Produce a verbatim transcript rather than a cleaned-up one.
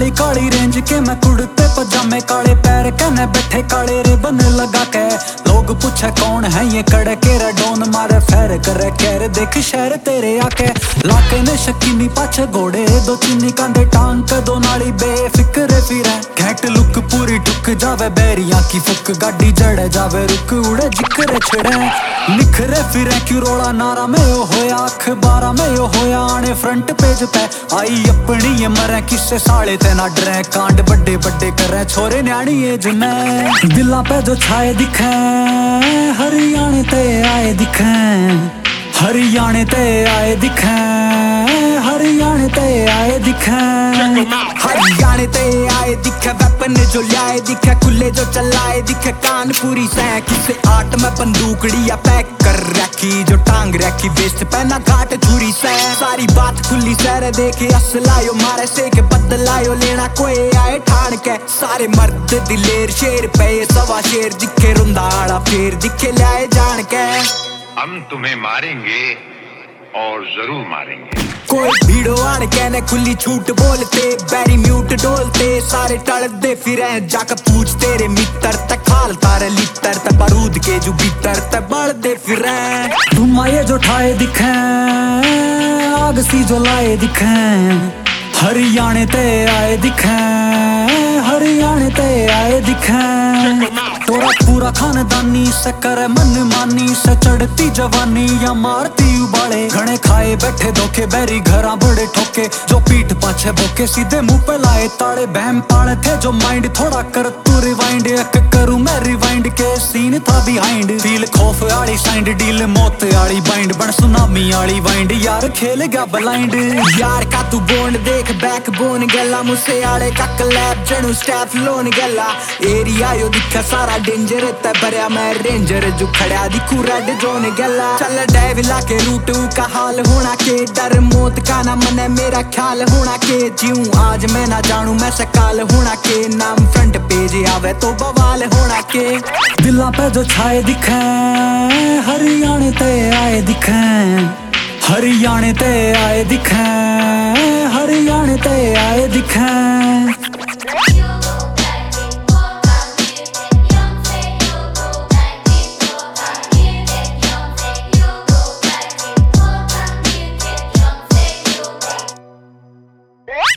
Kali Kali range के मैं कुड़ते पजामे काले पैर कहने बैठे काले रिबन लगा के लोग पूछे कौन है ये कड़े केरा डोन मारे फैर करे कैर देख शहर तेरे आके लाके ने शकीनी पाछे घोड़े दो चीनी कांदे टांग दो नाली बेफिक्रे फिरे घैंट लुक पूरी टुक जावे बैरिया की फुक गाड़ी जड़े जावे रुक उड़े जिक्रे छिड़े निखरे फिरे क्यों रोड़ा नारा में यो होया अखबारा में यो होया आने फ्रंट पेज पे आई अपनी ये मरे किससे साले ते ना डरे कांड बड़े बड़े करे छोरे न्याणी एज में दिला पे जो छाए दिखे हरियाणे ते आए दिखे हरियाणे ते आए दिखे हरियाणे ते आए दिखे हरियाणे ते आए दिखे वेपन जो लाए दिखे खुले जो चलाए दिखे कान पूरी सै किसे आट में बंदूकड़ी या पैक कर रखी जो टांग रखी वेस्ट पहना घाट छुरी सै सारी बात खुली सैर देखे असलायो मारे से के बदलायो लेना कोई आए ठान के सारे मर्द दिलेर शेर पे सवा शेर दिखे रुंदाड़ा फेर दिखे लाए जान के हम तुम्हें मारेंगे और जरूर मारेंगे। कोई भीड़ो आन कहने खुली छूट बोलते बैरी म्यूट डोलते सारे टलदे फिरे जाकर पूछ तेरे मित्र तक खाल तारे लिटर तक बारूद के जो भीतर तक बढ़ते फिरे धुआं ये जो ठाए दिखे आग सी जो लाए दिखे हरियाणे ते आए दिखे हरियाणे ते आए दिखे तोरा पूरा खानदानी से करे मन मानी से चढ़ती जवानी या मारती उबाले घने खाए बैठे धोखे बैरी घरा बड़े ठोके जो पीठ पाछे भोके सीधे मुंह पे लाए ताड़े बहम पाड़े थे जो माइंड थोड़ा कर तू रिवाइंड एक करूं मैं रिवाइंड के सीन था बिहाइंड फील खौफ आली साइंड डील मौत आली बाइंड बन सुनामी आली वाइंड यार खेल गया ब्लाइंड यार का तू बोंड देख बैक बोन गला मुझसे आड़े का क्लैप जनू स्टैफ लोन गला एरिया यो दिखा सारा डेंजर ते भरया मैं रेंजर जो खड़ा दिखू रेड जोन गला चल डेविला के रूट का हाल होना के डर मौत का ना मन मेरा ख्याल होना के जीऊं आज मैं ना जानू मैं सकाल होना के नाम फ्रंट पेज आवे तो बवाल होना के दिला पे जो छाए दिखे हरियाणे ते आए दिखे हरियाणे ते आए दिखे हरियाणे ते आए दिखे।